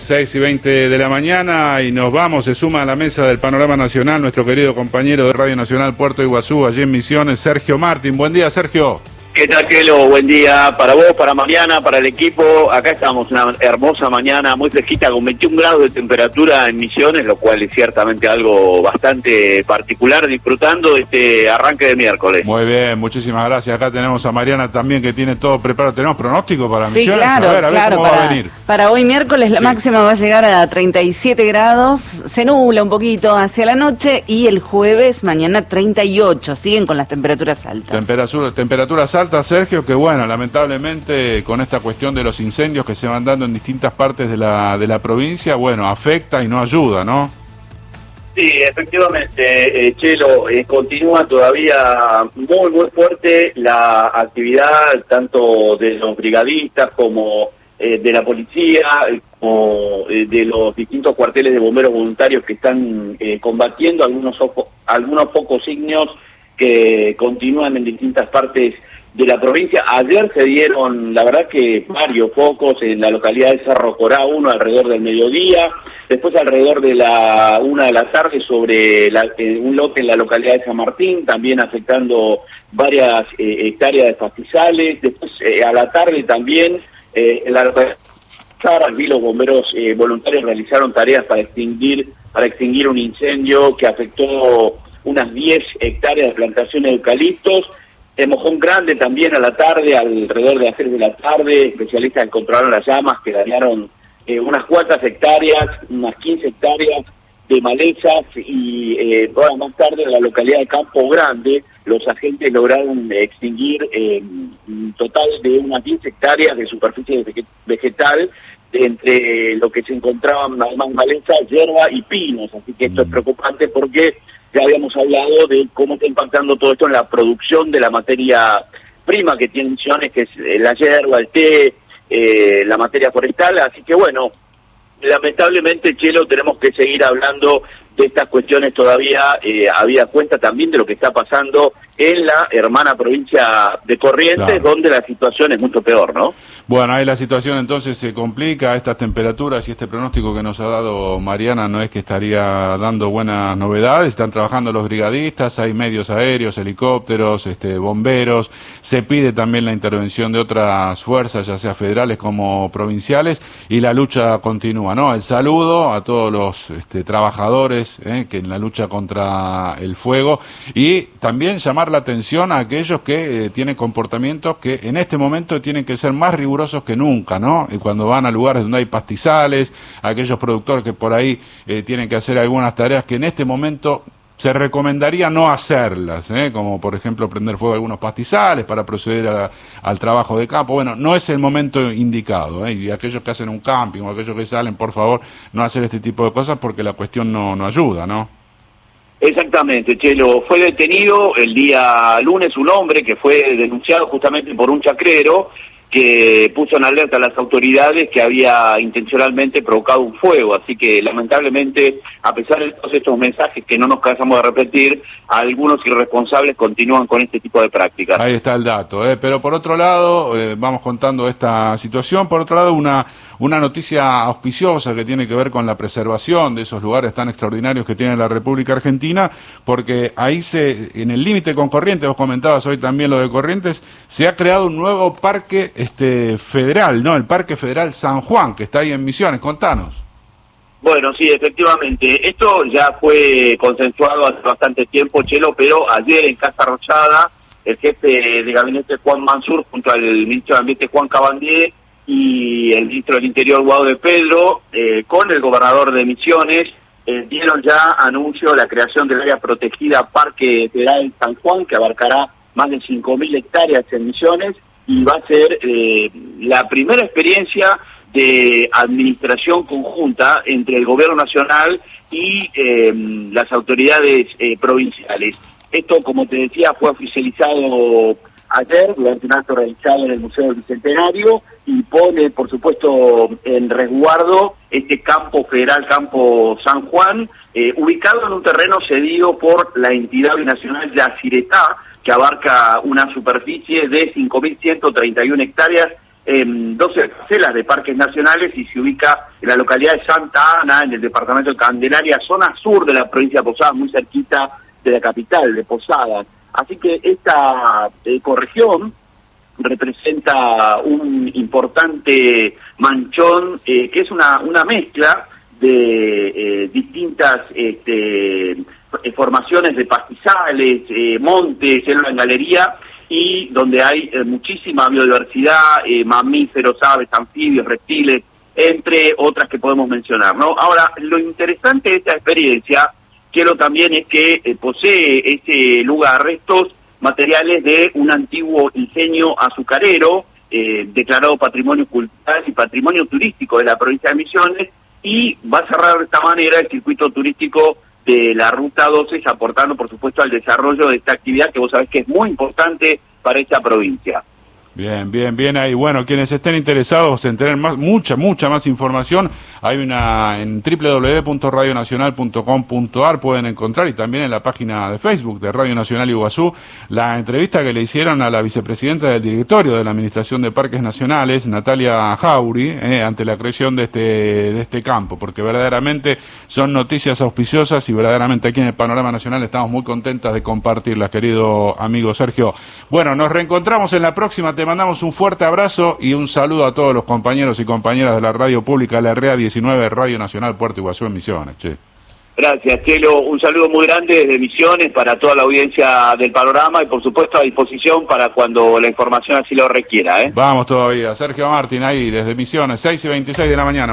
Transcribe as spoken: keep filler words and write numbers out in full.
seis y veinte de la mañana y nos vamos, se suma a la mesa del Panorama Nacional nuestro querido compañero de Radio Nacional Puerto Iguazú, allí en Misiones, Sergio Martín. Buen día, Sergio. ¿Qué tal, Kelo? Buen día para vos, para Mariana, para el equipo. Acá estamos, una hermosa mañana, muy fresquita, con veintiún grados de temperatura en Misiones, lo cual es ciertamente algo bastante particular, disfrutando de este arranque de miércoles. Muy bien, muchísimas gracias. Acá tenemos a Mariana también, que tiene todo preparado. ¿Tenemos pronóstico para sí, Misiones? Claro, a ver, a ver claro, cómo para, va a venir. Para hoy miércoles la sí. máxima va a llegar a treinta y siete grados, se nubla un poquito hacia la noche y el jueves mañana treinta y ocho, siguen con las temperaturas altas. Temperatura, temperaturas altas, Sergio, que bueno, lamentablemente con esta cuestión de los incendios que se van dando en distintas partes de la, de la provincia, bueno, afecta y no ayuda, ¿no? Sí, efectivamente, eh, Chelo, eh, continúa todavía muy, muy fuerte la actividad tanto de los brigadistas como eh, de la policía, como eh, de los distintos cuarteles de bomberos voluntarios que están eh, combatiendo algunos, algunos pocos signos que continúan en distintas partes de la provincia. Ayer se dieron, la verdad que varios focos en la localidad de Cerro Corá, uno alrededor del mediodía, después alrededor de la una de la tarde sobre la, eh, un lote en la localidad de San Martín, también afectando varias eh, hectáreas de pastizales, después eh, a la tarde también eh, en la localidad de los bomberos eh, voluntarios realizaron tareas para extinguir, para extinguir un incendio que afectó unas diez hectáreas de plantaciones de eucaliptos. En Mojón Grande también a la tarde, alrededor de las tres de la tarde, especialistas encontraron las llamas que dañaron eh, unas cuantas hectáreas, unas quince hectáreas de malezas y eh, horas más tarde en la localidad de Campo Grande los agentes lograron extinguir eh, un total de unas diez hectáreas de superficie vegetal entre lo que se encontraban además malezas, hierba y pinos, así que esto es preocupante porque ya habíamos hablado de cómo está impactando todo esto en la producción de la materia prima que tiene Misiones, que es la hierba, el té, eh, la materia forestal, así que bueno, lamentablemente, Chelo, tenemos que seguir hablando de estas cuestiones todavía, eh, habida cuenta también de lo que está pasando en la hermana provincia de Corrientes, claro, donde la situación es mucho peor, ¿no? Bueno, ahí la situación entonces se complica, estas temperaturas y este pronóstico que nos ha dado Mariana no es que estaría dando buenas novedades, están trabajando los brigadistas, hay medios aéreos, helicópteros, este, bomberos, se pide también la intervención de otras fuerzas, ya sea federales como provinciales, y la lucha continúa, ¿no? El saludo a todos los este, trabajadores eh, que en la lucha contra el fuego, y también llamar la atención a aquellos que eh, tienen comportamientos que en este momento tienen que ser más rigurosos que nunca, ¿no? Y cuando van a lugares donde hay pastizales, aquellos productores que por ahí eh, tienen que hacer algunas tareas que en este momento se recomendaría no hacerlas, ¿eh? Como por ejemplo prender fuego a algunos pastizales para proceder a, al trabajo de campo. Bueno, no es el momento indicado, ¿eh? Y aquellos que hacen un camping o aquellos que salen, por favor, no hacer este tipo de cosas porque la cuestión no, no ayuda, ¿no? Exactamente, Chelo. Fue detenido el día lunes un hombre que fue denunciado justamente por un chacrero que puso en alerta a las autoridades que había intencionalmente provocado un fuego, así que lamentablemente, a pesar de todos estos mensajes que no nos cansamos de repetir, algunos irresponsables continúan con este tipo de prácticas. Ahí está el dato, ¿eh? Pero por otro lado, eh, vamos contando esta situación, por otro lado una, una noticia auspiciosa que tiene que ver con la preservación de esos lugares tan extraordinarios que tiene la República Argentina, porque ahí se, en el límite con Corrientes, vos comentabas hoy también lo de Corrientes, se ha creado un nuevo parque este federal, ¿no? El Parque Federal San Juan, que está ahí en Misiones. Contanos. Bueno, sí, efectivamente. Esto ya fue consensuado hace bastante tiempo, Chelo, pero ayer en Casa Rosada, el jefe de gabinete Juan Mansur, junto al ministro de Ambiente Juan Cabandier y el ministro del Interior Guado de Pedro, eh, con el gobernador de Misiones, eh, dieron ya anuncio de la creación del área protegida Parque Federal San Juan, que abarcará más de cinco mil hectáreas en Misiones, y va a ser eh, la primera experiencia de administración conjunta entre el gobierno nacional y eh, las autoridades eh, provinciales. Esto, como te decía, fue oficializado ayer durante un acto realizado en el Museo del Bicentenario y pone, por supuesto, en resguardo este campo federal, Campo San Juan, eh, ubicado en un terreno cedido por la entidad binacional Yacyretá, que abarca una superficie de cinco mil ciento treinta y una hectáreas eh, doce parcelas de parques nacionales y se ubica en la localidad de Santa Ana, en el departamento de Candelaria, zona sur de la provincia de Posadas, muy cerquita de la capital, de Posadas. Así que esta eh, ecorregión representa un importante manchón eh, que es una, una mezcla de eh, distintas este, formaciones de pastizales, eh, montes, selva en galería, y donde hay eh, muchísima biodiversidad, eh, mamíferos, aves, anfibios, reptiles, entre otras que podemos mencionar, ¿no? Ahora, lo interesante de esta experiencia, quiero también es que eh, posee este lugar restos materiales de un antiguo ingenio azucarero, eh, declarado Patrimonio Cultural y Patrimonio Turístico de la provincia de Misiones, y va a cerrar de esta manera el circuito turístico de la Ruta doce, aportando, por supuesto, al desarrollo de esta actividad que vos sabés que es muy importante para esta provincia. Bien, bien, bien ahí. Bueno, quienes estén interesados en tener más, mucha, mucha más información, hay una en doble u doble u doble u punto radio nacional punto com punto a r, pueden encontrar, y también en la página de Facebook de Radio Nacional Iguazú, la entrevista que le hicieron a la vicepresidenta del directorio de la Administración de Parques Nacionales, Natalia Jauri, eh, ante la creación de este, de este campo, porque verdaderamente son noticias auspiciosas y verdaderamente aquí en el Panorama Nacional estamos muy contentas de compartirlas, querido amigo Sergio. Bueno, nos reencontramos en la próxima. Te mandamos un fuerte abrazo y un saludo a todos los compañeros y compañeras de la radio pública, la R E A diecinueve, Radio Nacional Puerto Iguazú en Misiones. Che. Gracias, Chelo. Un saludo muy grande desde Misiones para toda la audiencia del Panorama y, por supuesto, a disposición para cuando la información así lo requiera, ¿eh? Vamos todavía. Sergio Martín ahí desde Misiones, seis y veintiséis de la mañana.